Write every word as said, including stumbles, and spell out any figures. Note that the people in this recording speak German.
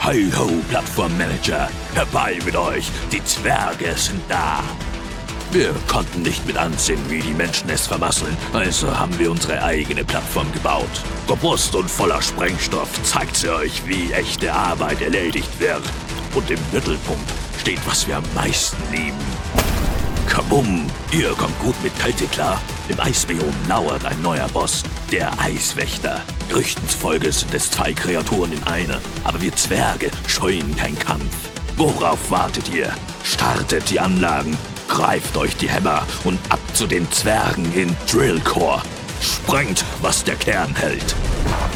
Hi-ho, Plattformmanager, herbei mit euch, die Zwerge sind da. Wir konnten nicht mit ansehen, wie die Menschen es vermasseln, also haben wir unsere eigene Plattform gebaut. Robust und voller Sprengstoff zeigt sie euch, wie echte Arbeit erledigt wird. Und im Mittelpunkt steht, was wir am meisten lieben. Kabum! Ihr kommt gut mit Kälte klar. Im Eisbiom lauert ein neuer Boss, der Eiswächter. Gerüchten zufolge sind es zwei Kreaturen in einer, aber wir Zwerge scheuen keinen Kampf. Worauf wartet ihr? Startet die Anlagen, greift euch die Hämmer und ab zu den Zwergen in Drillcore. Sprengt, was der Kern hält.